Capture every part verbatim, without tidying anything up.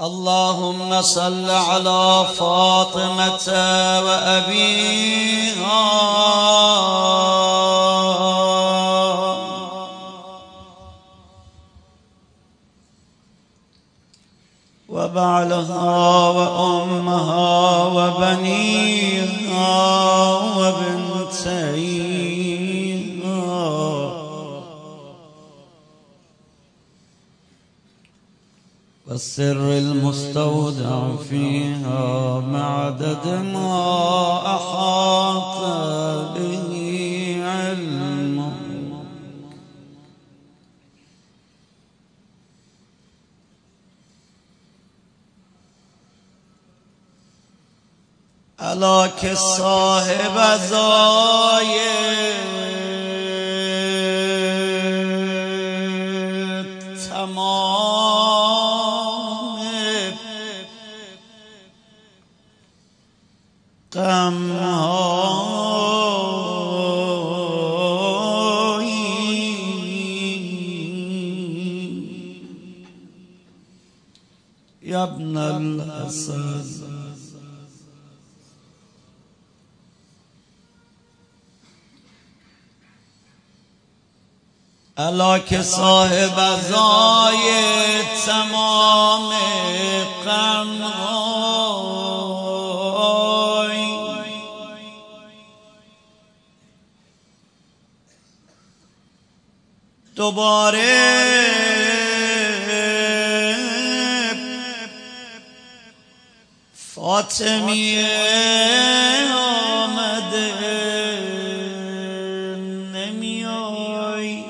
اللهم صل على فاطمة وأبيها وبعلها وأمها وبنيها وبنتيها والسر المستودع فيها مع عدد ما أحاط به علمك. ألا كالصاحب زايد تمام غمهایی يا ابن الحسن الا که صاحب زاید تمام غمهای دوباره فاطمیه آمده نمیای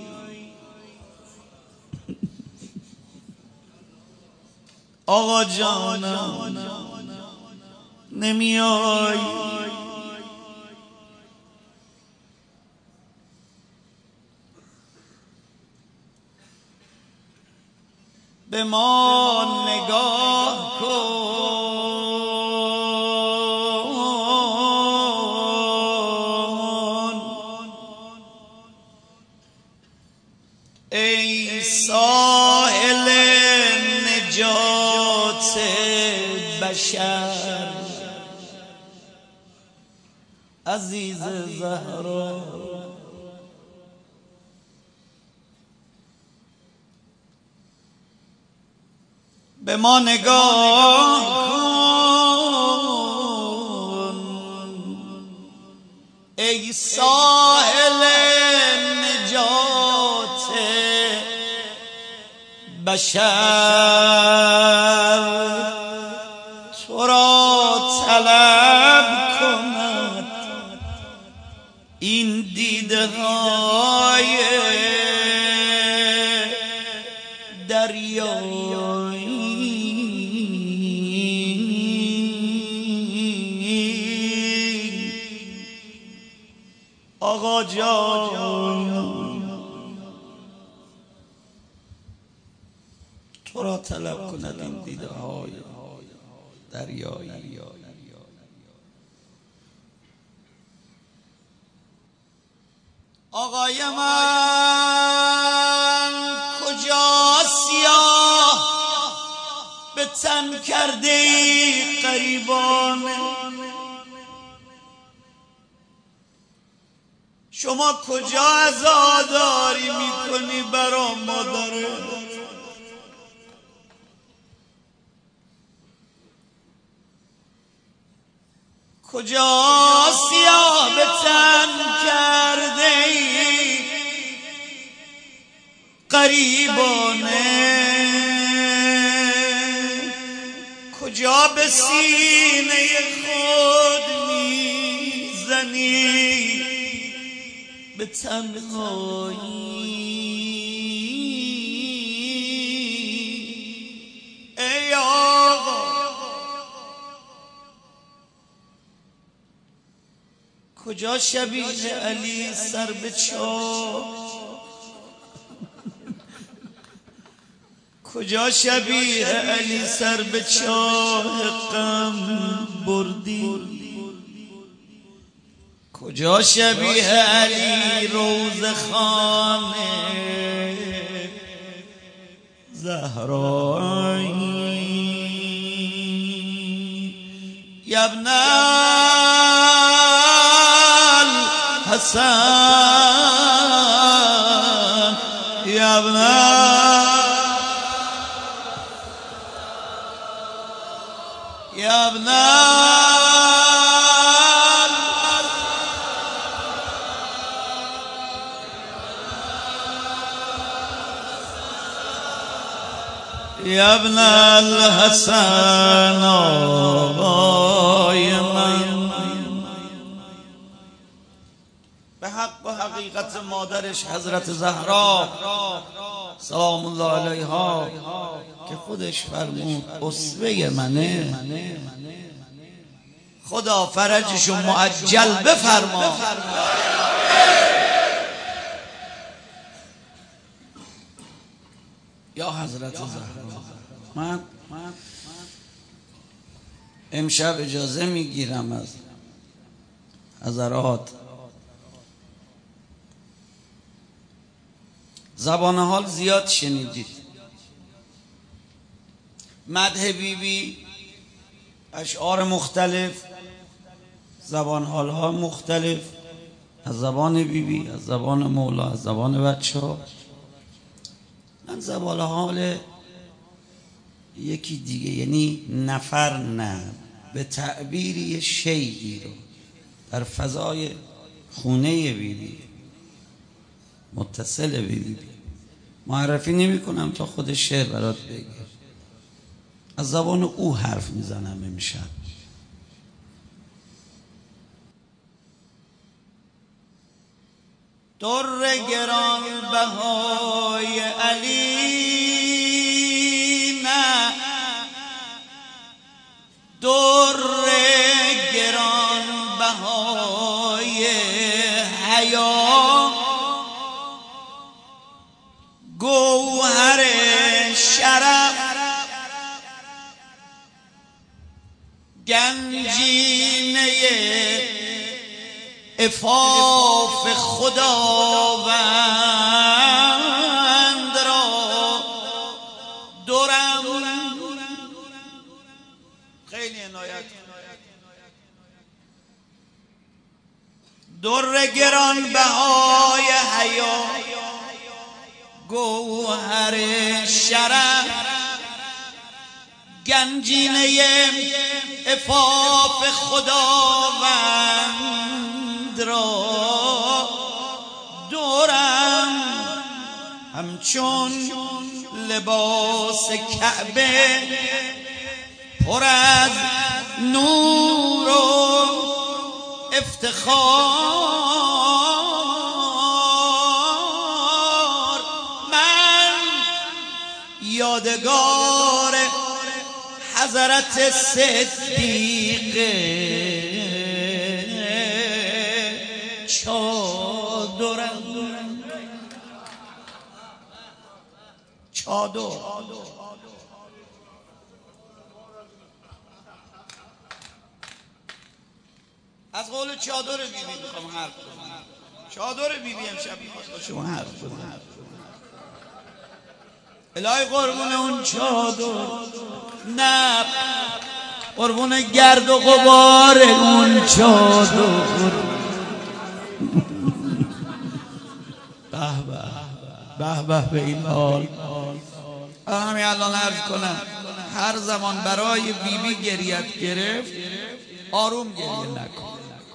آقا جانم نمیای به ما نگاه کن ای ساحل نجات بشر عزیز زهرا به ما نگاه کن ای ساحل نجات بشر تو را طلب کند این دیده های دریایی آقا جان تو را طلب کند این دیده های دریایی. آقای من کجا سیاه به تن کرده ای غریبانه شما کجا عزاداری میکنی برا مادره کجا سیاه به تن کرده ای غریبانه کجا به سینه خود میزنی به تنهایی ای آقا کجا شبیه علی سر به چاه کجا شبیه علی سر به چاه غم بردی کجا شبیه علی روز خانه زهرایی یا ابن الحسن یا ابن یا ابن یا ابن الحسن آقای من به حق و حقیقت مادرش حضرت زهرا سلام الله علیها که خودش فرمود اسوه منه، خدا فرجشو معجل بفرما. یا حضرت زهرا، من امشب اجازه میگیرم از حضرات، زبان حال زیاد شنیدید، مدح بی بی، اشعار مختلف، زبان حال ها مختلف، از زبان بی بی، از زبان مولا، از زبان بچه ها. من زبان حال یکی دیگه، یعنی نفر نه، به تعبیری شیعی رو در فضای خونه بی بی متصل بی بی معرفی نمی کنم تا خود شعر برات بگه، از زبان او حرف میزنم امشب. در گران بهای علی نه، در گران بهای حیا، گوهر شرف گنجینه عفاف خداوند را دورم. خیلی عنایت. در گران بهای حیا، گوهر شرف گنجینه عفاف خداوند را دورم، همچون لباس کعبه پر از نور و افتخار. من یادگار حضرت صدیقه چادرم، چادر از قول چادر بی بی میخوام حرف بزنم. چادر بی بی امشب میخواد با شما حرف بزنم. الهی قربون اون چادر، نه قربون گرد و غبار اون چادر. به به به به این حال. همین الان عرض کنم، هر زمان برای بی بی گریت گرفت آروم گریه نکن.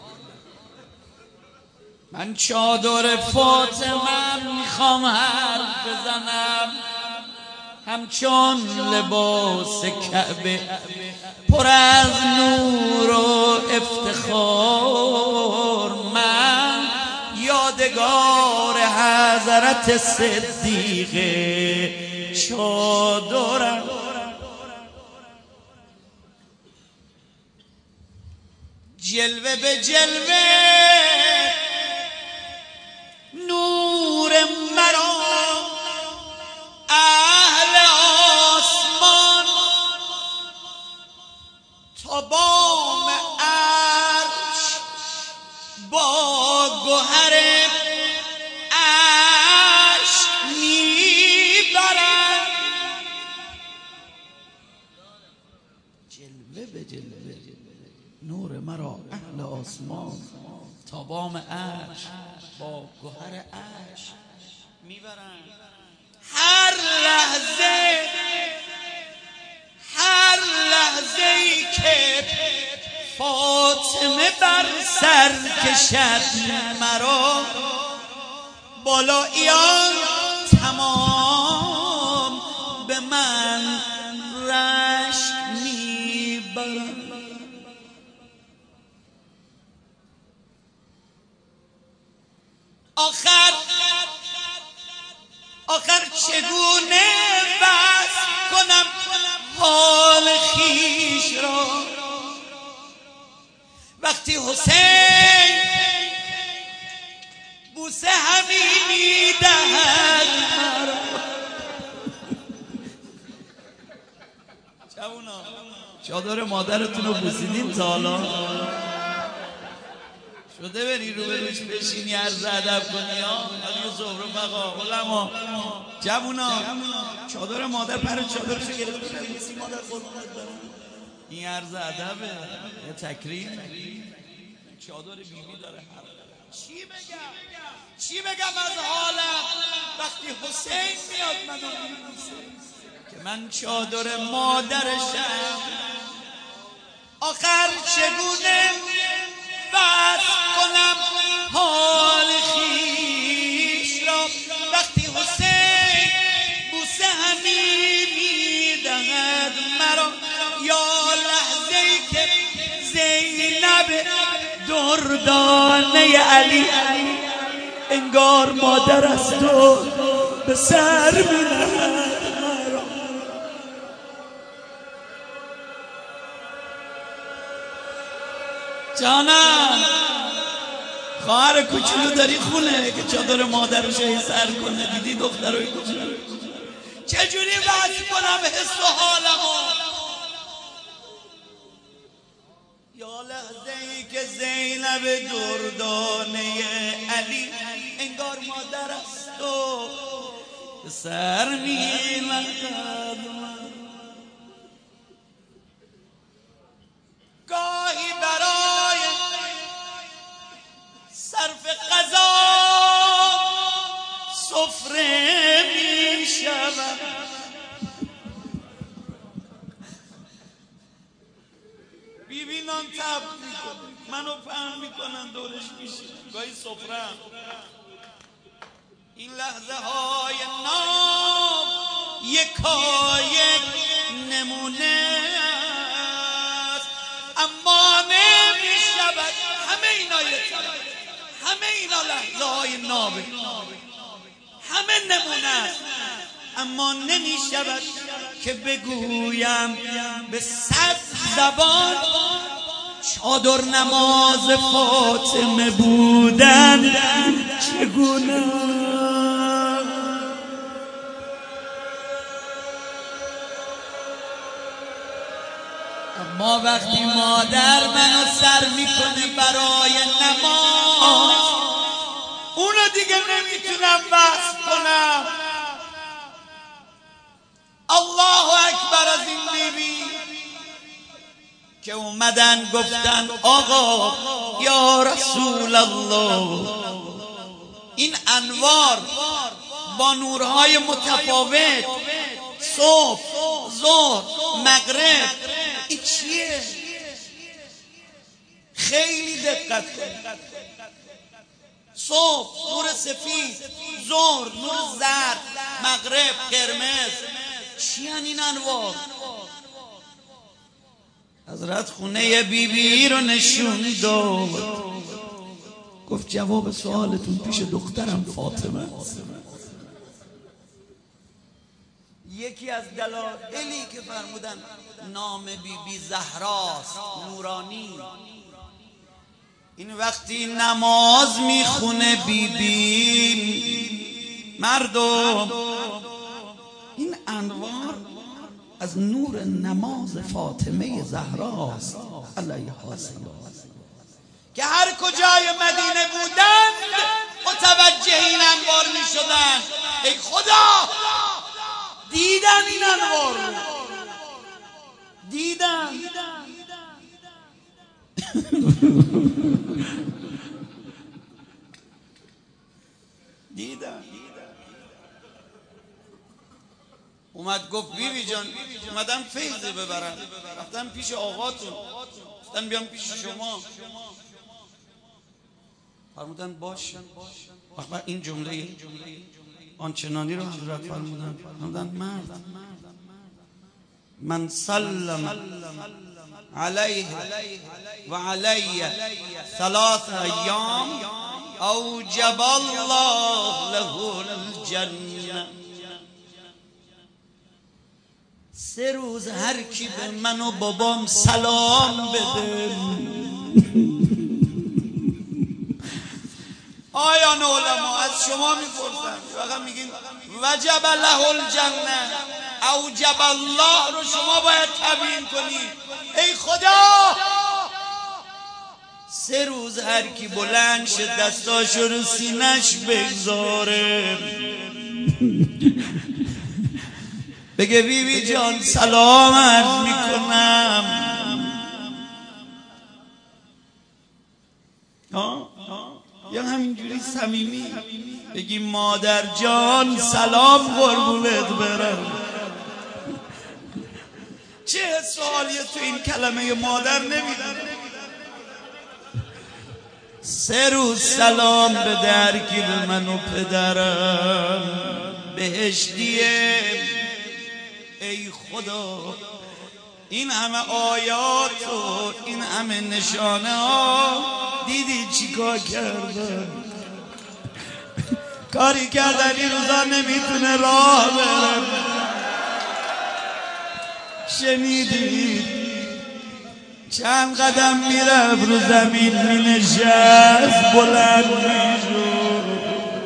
من چادر فاطمه میخوام حرف بزنم، همچون لباس کعبه پر از نور و افتخار. من یادگار حضرت صدیقه چادرم، جلوه به جلوه نور مرا اهل آسمان تا بام عرش با گوهر عرش میبرد. جلوه به جلوه نور مرا اهل آسمان تا بام عرش با گوهر عرش میبرن. هر لحظه هر لحظه ای که فاطمه بر سر کشد مرا، بالاییان تمام به من رشک میبرن. آخر آخر چگونه وصف کنم حال خیش را، وقتی حسین بوسه همی میدهد مرا. جوونا چادر مادرتون رو بوسیدین تا حالا؟ شده بری رو بروش بشینی عرض ادب کنی ها؟ علی زهر بقا علما جوونا چادر مادر پر چادرشو گرفت بوسی مادر قربونت برم. این عرض ادبه، یه تکریم. چادر بیبی داره حق. چی بگم چی بگم از حالم وقتی حسین میاد منو میبوسه که من چادر مادرشم. آخر چگونه وصف کنم حال خیش را، وقتی حسین بوسه همی میدهد مرا. یا لحظه ای که زینب دردانه علی انگار مادر است و به سر می‌نهد مرا. جانم خواهر کوچولو داری خونه که چادر مادرش رو سر کنه، دیدی دخترای کوچولو چجوری وصف کنم حس و حالمو. یا لحظه ای که زینب دردانه علی انگار مادر است و به سر می‌نهد. گاهی برای صرف غذا سفره می شود، بیبی نان تب میکنه منو پهن میکنن دورش میشینن گاهی سفرم. این لحظه های نام یکایک نمونه است اما نمی شود. همه اینا یه طرف، همه اینا لحظه های نابه، همه نمونه است اما نمی شود که بگویم به صد زبان چادر نماز فاطمه بودن چگونه. اما وقتی مادر منو سر میکنه برای نماز اونو دیگه نمیتونم وصف کنم. الله اکبر از این بیبی که اومدن گفتن آقا یا رسول الله این انوار با نورهای متفاوت صبح ظهر مغرب این چیه؟ خیلی دقت کن. صبح نور سفید، ظهر نور زرد، مغرب قرمز، چی هن این انوار؟ حضرت خونه بیبی رو نشون داد، گفت جواب سوالتون پیش دخترم فاطمه. یکی از دلایلی که فرمودن نام بیبی زهراست نورانی، این وقتی نماز میخونه بیبی مردم این انوار از نور نماز فاطمه زهراست علیها السلام که هر کجای مدینه بودند متوجه این انوار می شدن. ای خدا دیدن این انوار رو، دیدن دیدم اومد گفت بی بی جان اومدم فیضه ببرم، رفتم پیش آقاتون، گفتم بیام پیش شما، فرمودن باش. وقت این جمله آنچنانی رو حضرت فرمودن، فرمودن مرد من سلم علیه و علی ثلاث ایام اوجب الله له الجنه. سه روز هر کی به من و بابام سلام بده، آیان علما از شما میپرسن فقط میگین وجب له الجنه، اوجب الله رو شما باید تبیین کنید. ای خدا سه روز هر کی بلند شه دستاشو رو سینش بگذاره بگه بی بی جان سلام عرض میکنم، یا همینجوری صمیمی بگی مادر جان سلام قربونت برم. چه سوالیه تو این کلمه مادر نمیدونه. سه روز سلام به در کی به من و پدرم بهشتیه. ای خدا این همه آیات و این همه نشانه ها دیدی چی کار کردن؟ کاری کردن این روزا نمیتونه راه بره. شنیدید چند قدم میرفت رو زمین مینشست بلند میشد.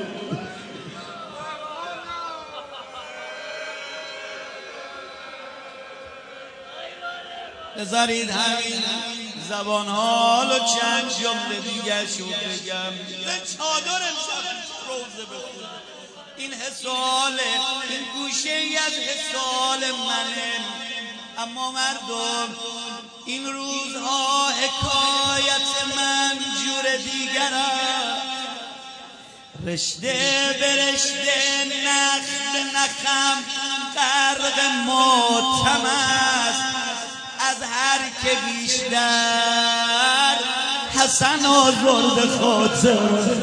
بذارید همین زبان حال و چند جمله دیگه شو بگم. چادر امشب روزه بخونه این حساله، این گوشه ای از حسال منه. اما مردم این روزها حکایت من جور دیگره، رشته به رشته نخ به نخم غرق ماتم است. از هر که بیشتر حسن آزرد خاطر،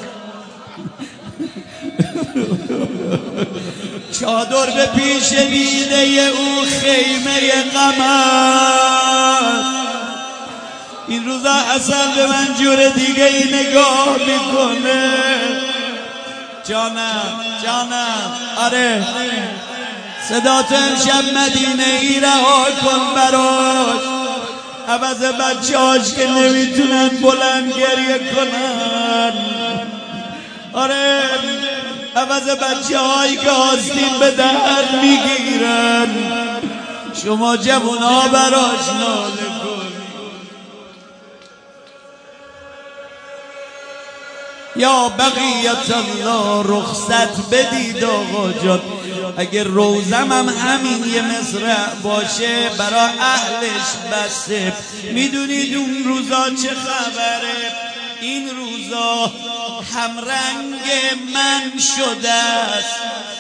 چادر به پیش دیده او خیمه غم است. این روزا حسن به من جور دیگه ای نگاه میکنه. جانم جانم آره صدا تو امشب مدینه ای رها کن براش، عوض بچه هاش که نمیتونن بلند گریه کنن. آره عوض بچه هایی که آستین به در میگیرن، شما جوان ها براش ناله کن. یا بقیت الله رخصت بدید آقا جان. اگر روزم هم همین یه مصرع باشه برای اهلش بسه. میدونید اون روزا چه خبره؟ این روزا همرنگ من شده است.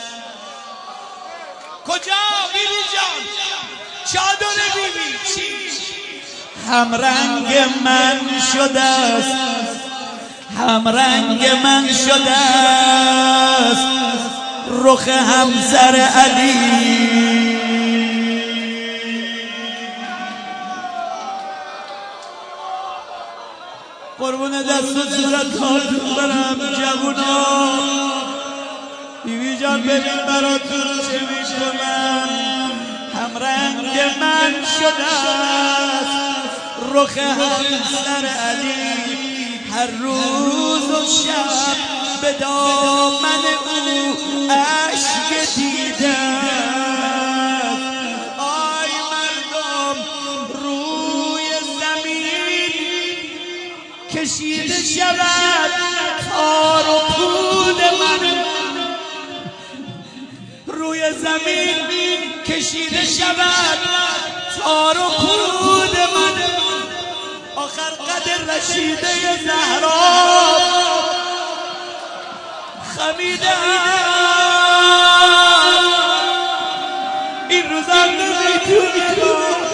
کجا بیبی جان؟ چادر بیبی چی؟ همرنگ من شده است، همرنگ من شده است رخ همسر علی. قربون دست و صورت هاتون برم جوونا. بیبی جان ببین براتون چه میکنم. همرنگ من شده است رخ همسر علی. هر روز و شب به دامن او عشق دیدم. آی مردم روی زمین کشیده شود تار و پود من. روی زمین کشیده شود تار و پود من. آخر کشیده زهرا خمیدم این روزا نمیتونی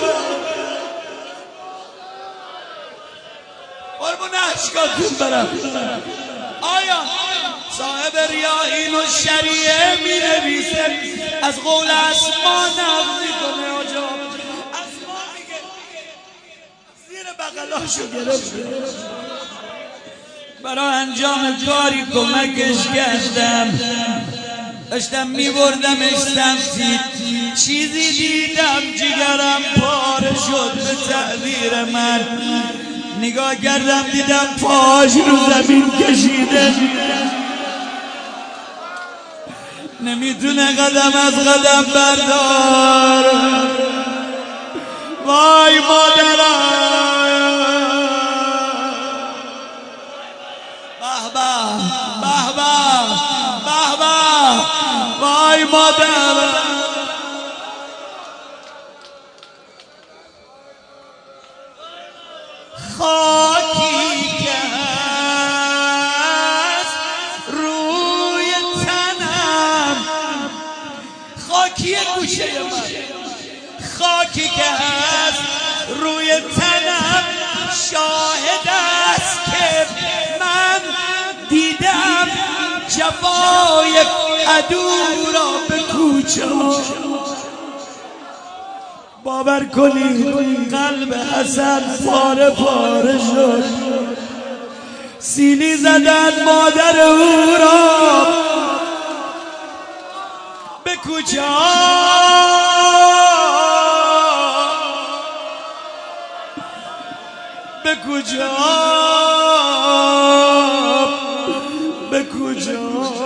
قربون عشقاتون برم. آیا صاحب ریاحین و شریعه می نویسه از قول اسما نقل میکنه آجا اسما میگه زیر بغلاشو گرفته برای انجام کاری کمکش کردم داشتم میبردمش سمتی چیزی دیدم جگرم پاره شد به تعبیر من نگاه کردم دیدم پاش رو زمین کشیده نمیتونه قدم از قدم بردار وای مادرم به به به به به به وای مادرم خاکی که هست روی تنم خاکی گوشه من خاکی که هست روی تنم شاهد است که من دیدم جفای عدو را به کوچه باور کنید قلب حسن پاره پاره شد سیلی زدن مادر او را به کوچه به کوچه به کوچه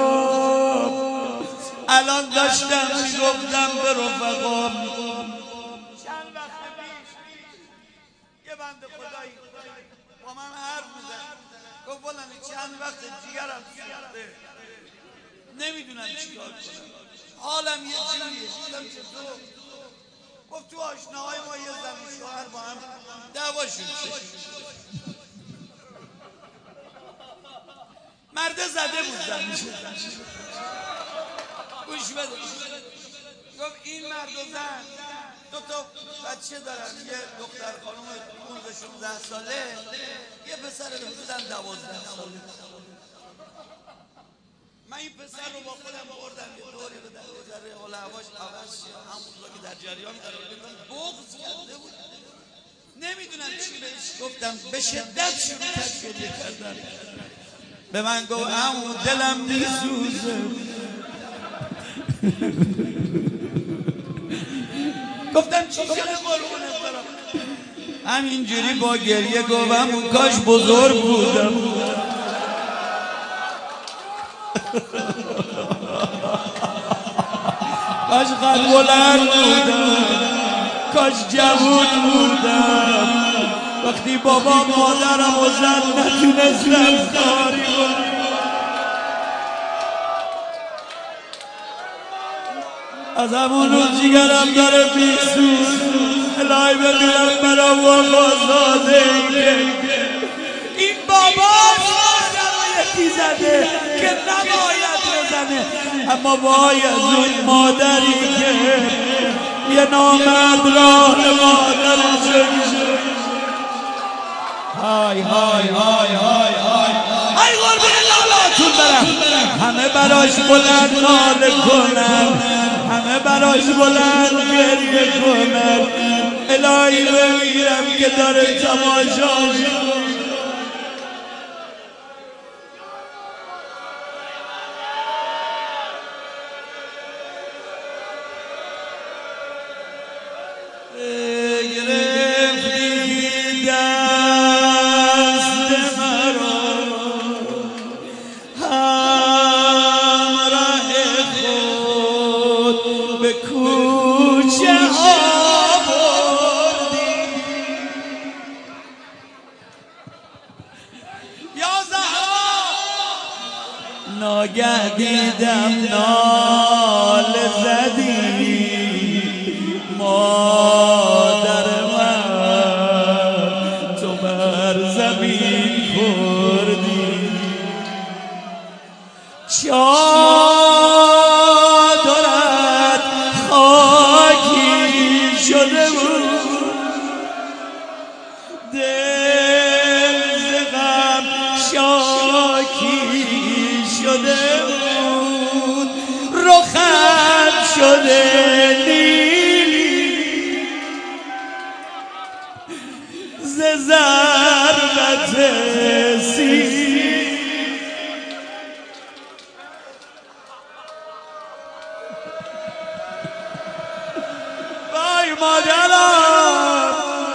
الان داشتم میگفتم به رفقام چند وقت پیش یه بنده خدایی با من حرف میزد گفت فلانی چند وقت جیگرم سوخته نمیدونم چیکار کنم حالم یه جوریه گفتم چطور گفت تو آشناهای ما یه زن و شوهر با هم دعواشون شد مرده زده بود زنشون گوش بده گفت این مرد و زن دو تا بچه دارن یه دختر خانم پونزده شانزده ساله یه پسر حدوداً دوازده ساله من این پسر رو با خودم بردم یه دوری بدم یه ذره حال هواش عوض شه همون روزا که در جریان قرار گرفتم بغض کرده بود نمیدونم چی بهش گفتم به شدت شروع کرد گریه کردن به من گفت عمو دلم میسوزه گفتم چی شده قربونت برم همینجوری با گریه گفتم اون کاش بزرگ بودم کاش قد بلند بودم کاش جوون بودم وقتی بابا مادرم و زن نتونستم کاری کنم از همون روز جیگرم داره میسوز الهی ببینم برا وفازاده این باباست مادر رو یکی زده که نباید بزنه اما باید اون مادری که یه نامرد راه مادر شد های های های های های های قربون لالاتون برم همه براش بلند ناله کنم همه براش بلند گریه کنم الهی بمیرم که داره تماشا میکنه ناگه دیدم نال زدی مادر من تو بر زمین ز ضربت سیلی. وای مادرم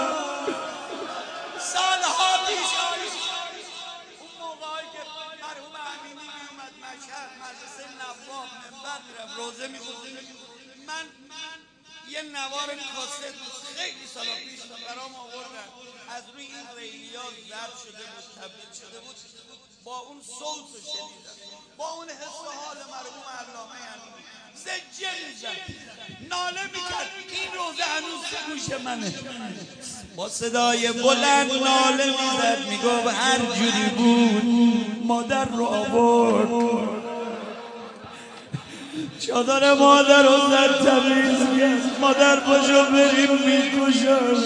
سالها پیش اون موقعی که مرحوم امینی میومد مشهد مدرسه نواب منبر میرفت روزه میخوند، من یه نوار کاست خیلی سالا پیش برام آوردن، از روی این ریلیا ضبط شده بود، تبدیل شده بود، با اون صوت رو شنیدم، با اون حس و حال مرحوم علامه امینی زجه میزد، ناله میکرد. این روزه هنوز تو گوش منه، با صدای بلند ناله میزد، میگفت هر جوری بود مادر رو آورد، چادر مادر رو زد تمیز کرد، مادر پاشو بریم میکشم.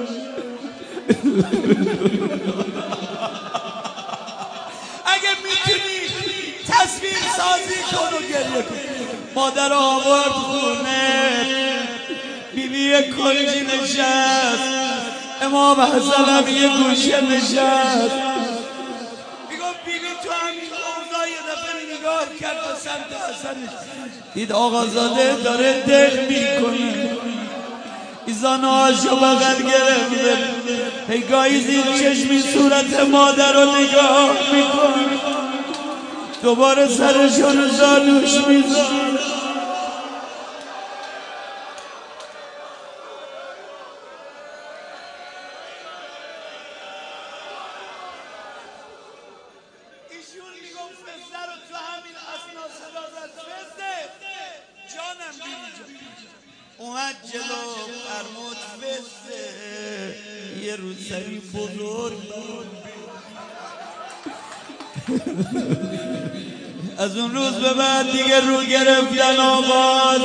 اگه میتونی تصویر سازی کن و گریه کن. مادر آورد خونه، بیبی یه کنجی نشست، امام حسن هم یه گوشه نشست. میگم بیبی تو همین اوضاع یه دفعه نگاه کرد به سمت حسنش، دید آقازاده داره دق میکنه، ایزانهاشو بغل گرفته، پیگاهی زیر چشمی صورت مادر رو نگاه میکنه، دوباره سرشو رو زانوش میذاره. ایشون میگفت فزده رو تو همین اسنا صدا زد، فزده جانم بیبی جان، اومد جلو فرمود فزده یه روسری بزرگ از اون روز به بعد دیگه رو گرفتن آغاز،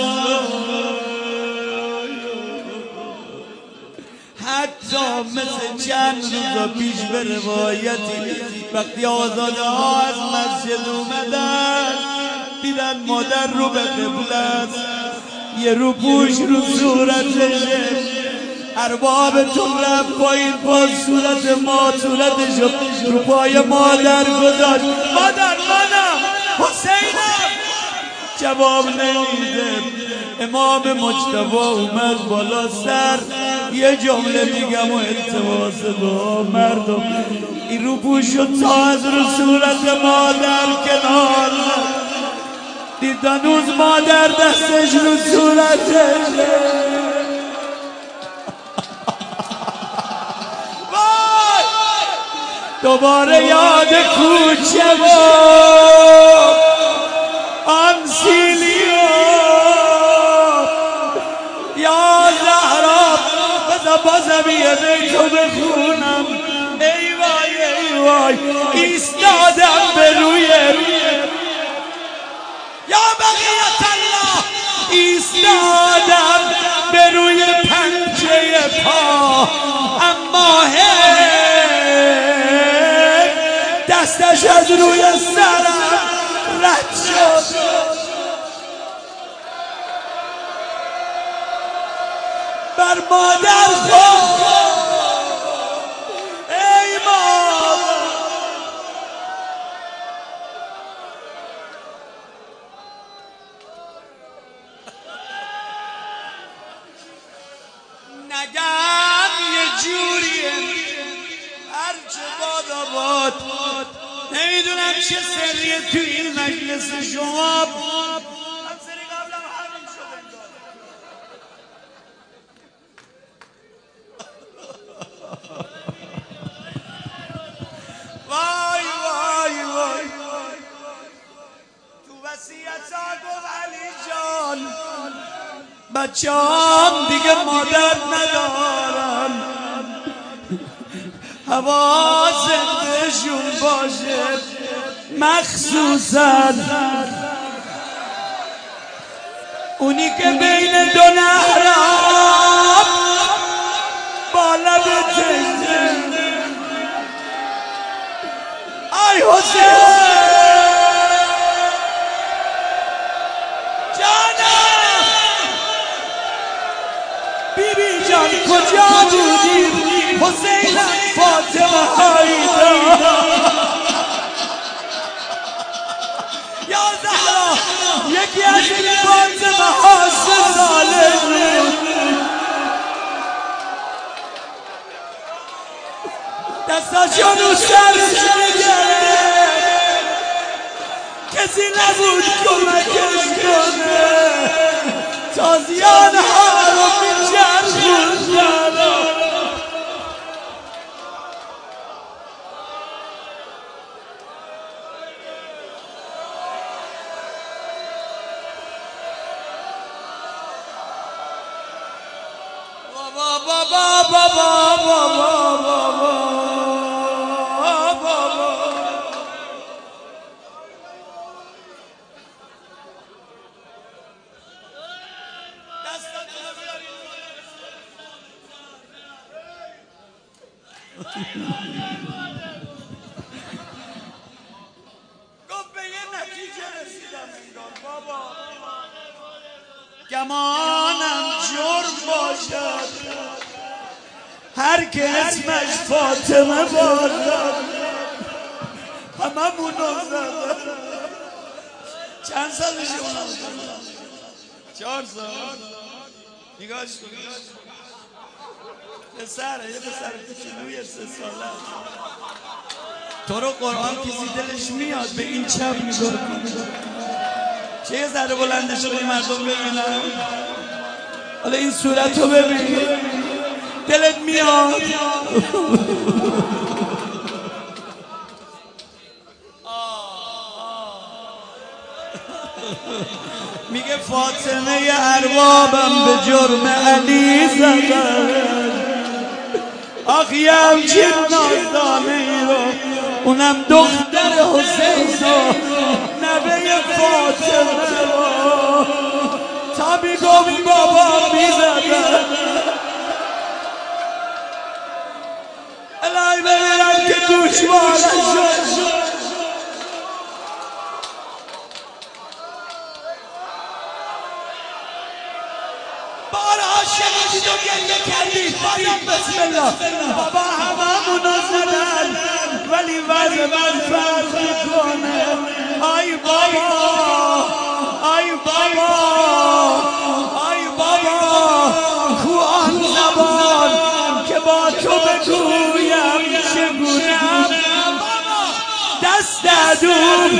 حتی مثل چند روزا پیش به روایتی وقتی آزاده ها از مسجد اومدن دیدن مادر رو به قبلت، یه رو پوش رو صورتشه، اربابتون رفت پایین با صورت ما صورتش رو پای مادر گذاشت، مادر منم حسینم، جواب نمیده. امام مجتبی اومد بالا سر، یه جمله میگم و التماس دعا، مردم این رو پوشو تا از رو صورت مادر کنار دید، هنوز مادر دستش رو صورتش. دوباره یاد کوچه و آن سیلیو، یا زهرا بذار بازم یه بیتو بخونم، ای وای ای وای ایستادم به روی یا بقیت الله، ایستادم به روی پنجه پا، اما دستش از روی سرم رد شد، بر مادر خود ای مادر. نگم یه جوریه هرچه بادا باد، نمیدونم چه سریه تو این مجلس شما، من سری قبلم همین شده. وای وای وای تو وصیت‌ها گفت علی جان بچه هم دیگه مادر ندارن، حواسشون باشه، مخصوصا اونی که بین دو نهرام با لب تشنه، ای حسین جانم، بی بی جان کجا بودی؟ حسینم فاطمه هایدا یا زهرا یکی از این فاطمه هاست ظالم دستاشو رو سرش میگرد کسی نبود کمکش کنه تازیان ها رو میچرخوندن بابا بابا بابا بابا بابا گفت به یه نتیجه رسیدم انگار بابا گمانم جرم باشد هر که اسمش فاطمه باشد همه مونو زدن چند سالشه اونم چهار سال نگاهش کن پسره یه پسر کوچولوی سه ساله تو رو قرآن کسی دلش میاد به این چپ نگاه کنه چه یه ذره بلنده شده این مردم ببینن حالا این صورت رو ببین دلت میاد میگه فاطمه اربابم به جرم علی زدن آخ یه همچین نازدانه ای رو اونم دختر حسین و نوه فاطمه رو تا میگم بابا میزدن الهی ببینم که گوشوارش شد بارها شنیدید و گریه کردید بازم بسم الله بابا همه منو زدن ولی وضع من فرق میکنه آی بابا آی بابا آی بابا خو آن زبان که با تو بگویم چگونم دست عدوم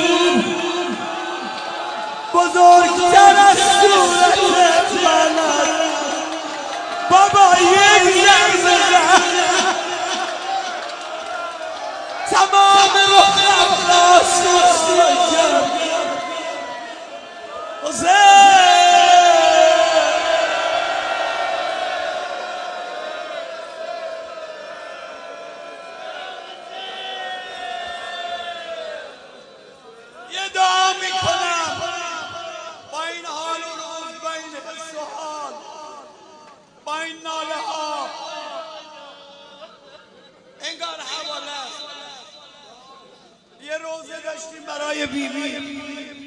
بزرگتر از صورت منم بابا یک زن بزن تمام رخم راست کرد حسین یه دعا میکنم با این حال و روز با این حس و حال با این ناله ها انگار حواله است یه روزه داشتیم برای بیبی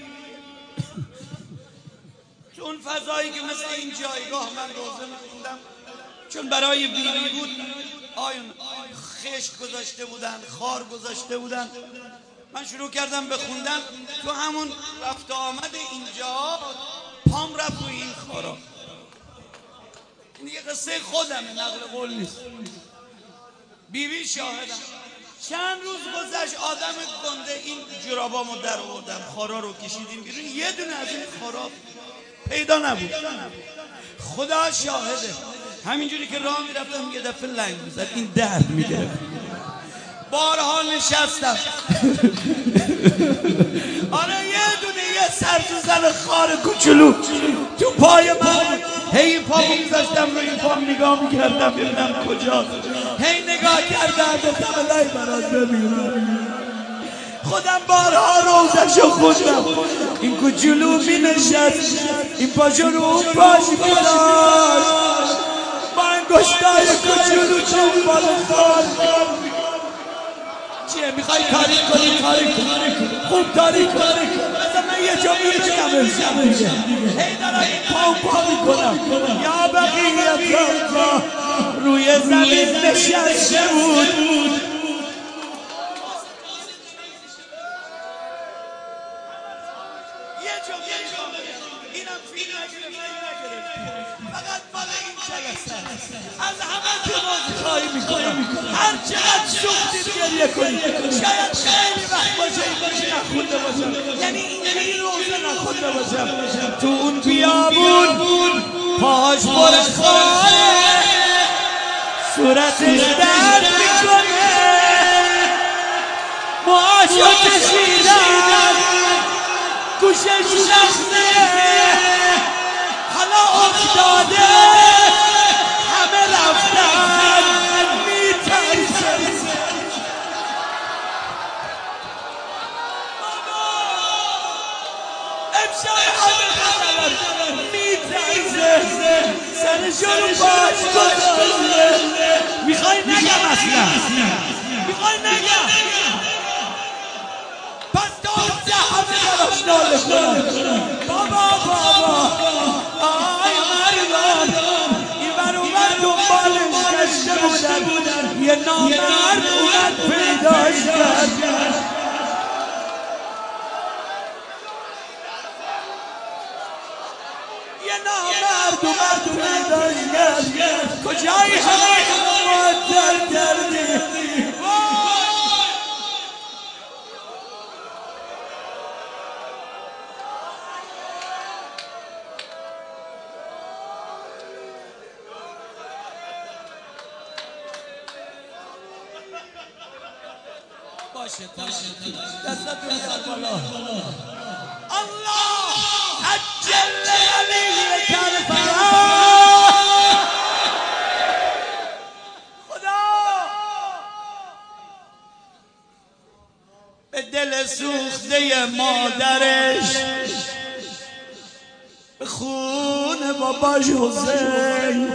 تو اون فضایی که مثل این جایگاه من روزه میخوندم چون برای بیبی بود آیون خشک گذاشته بودن خار گذاشته بودن من شروع کردم بخوندن تو همون رفت آمد اینجا پام رفت روی این خارا این یه قصه خودمه نقل قول نیست بیبی شاهدم چند روز گذشت آدم گنده این جرابامو در آوردم خارا رو کشیدیم بیرون یه دونه از این خارا پیدا نبود خدا شاهده همینجوری که راه میرفتم یه دفعه لنگ میزد این درد میگرفت بارها نشستم آره یه دونه یه سر تو زن خار کوچولو تو پای من هی این پامو میذاشتم روی این پام نگاه میکردم ببینم کجاست هی نگاه کردم گفتم الهی برات ببینم خودم بارها روزشو خوندم این کوچولو مینشست این پاشو رو اون پاش میداشت با انگشتای کوچولو چون بالا خار چیه میخوای تاریک کنی تاریک کنی خوب تاریک کنی مثلا من یه جمعه بگم امشب دیگه هی دارم این پاو پا میکنم یا بقیه روی زمین نشسته بود هر چقدر سوختید گریه کنید. شاید خیلی وقت باشه این نخونده باشم، یعنی اینجوری روزه نخونده باشم. تو اون بیابون پاش پر خاره، صورتش درد میکنه، موهاشو کشیدن، گوشش زخمه، حالا افتاده، همه رفتن، میترسه. امشب همه بخلن، میترسه، سرشو رو باش گذاشته. میخوای نگم اصلا، میخوای نگم، پس تا اونجا همه براش ناله کنن. بابا بابا آی مردم، این بر اومد دنبالش گشته بودن، یه نامرد اومد پیداش کرد. یه نامرد اومد پیداش کرد. کجایی همه معطل کردی؟ باشه باشه دستتون بیاد بالا. الله عجل علی کربلا. خدا به دل سوخته مادرش، به خون باباش حسین،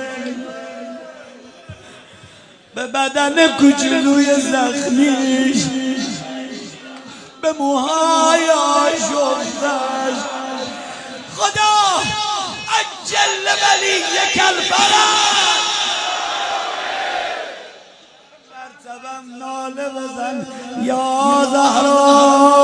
به بدن کوچولوی زخمیش، به موهای آشفتش. خدا عجل ولی کربلا. مرتبم ناله بزن یا زهرا.